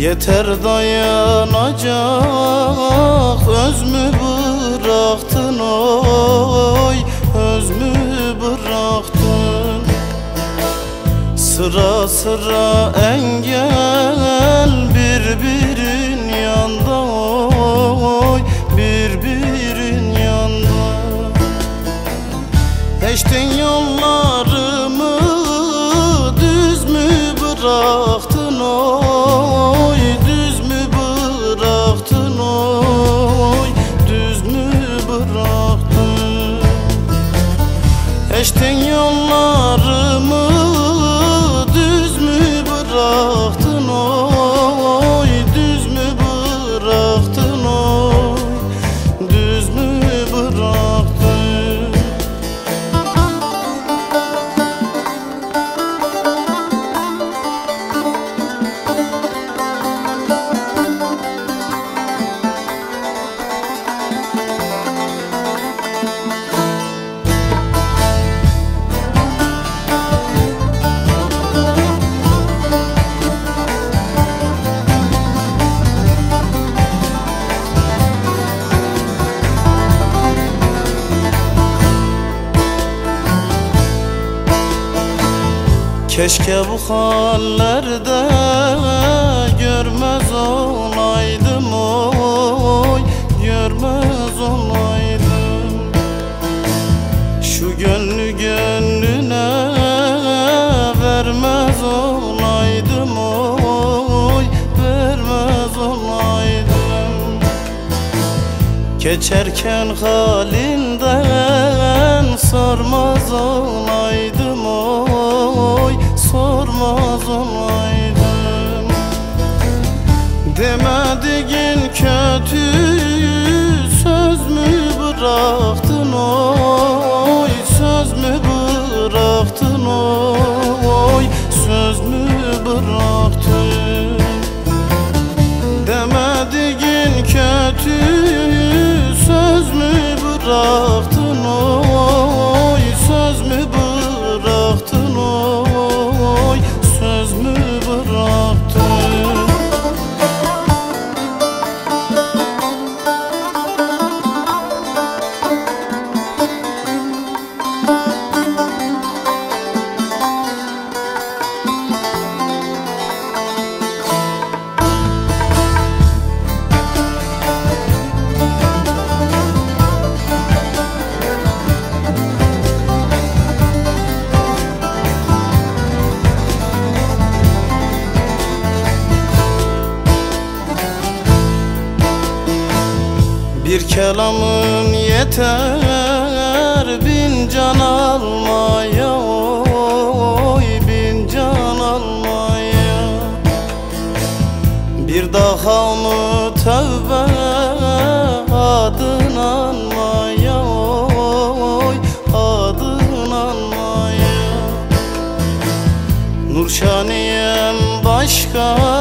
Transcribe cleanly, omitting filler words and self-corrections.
Yeter dayanacak, öz mü bıraktın oy, öz mü bıraktın? Sıra sıra engel birbirin yanda oy, birbirin yanda. Eştin yollarımı düz mü bıraktın oy, düz mü bıraktın oy, düz mü bıraktın? Eştin yollarımı düz mü bıraktın oy, düz mü bıraktın oy, düz mü bıraktın? Keşke bu hallerde görmez olaydım oy, görmez olaydım. Şu gönlü gönlüne vermez olaydım oy, vermez olaydım. Geçerken halinden sormaz olaydım oy, sormaz olaydım. Demediğin kötü söz mü bıraktın oy, söz mü bıraktın oy, söz mü bıraktın? Demediğin kötü söz mü bıraktın oy, söz mü bıraktın oy, söz mü bıraktın? Bir kelamın yeter bin can almaya oy, bin can almaya. Bir daha mı tövbe adın anmaya oy, adın anmaya. Nurşaniyem başka